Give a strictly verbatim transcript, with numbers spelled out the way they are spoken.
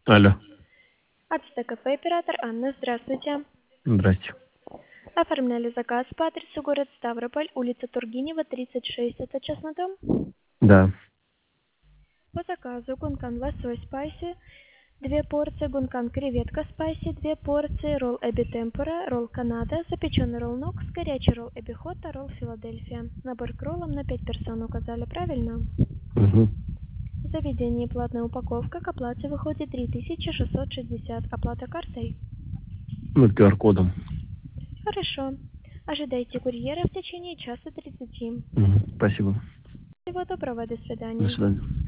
Алло. Ацтекафе, оператор Анна, здравствуйте. Здрасте. Оформляли заказ по адресу город Ставрополь, улица Тургенева, тридцать шесть. Это частный дом? Да. По заказу гункан лосось спайси, две порции, гункан креветка спайси, две порции, ролл эби темпура, ролл канада, запеченный ролл нокс, горячий ролл эби хота, ролл Филадельфия. Набор к роллам на пять персон указали, правильно? Угу. В заведении платная упаковка, к оплате выходит три тысячи шестьсот шестьдесят. Оплата картой? Ну, ку ар кодом. Хорошо. Ожидайте курьера в течение часа тридцати. Угу. Спасибо. Всего доброго, до До свидания. свидания.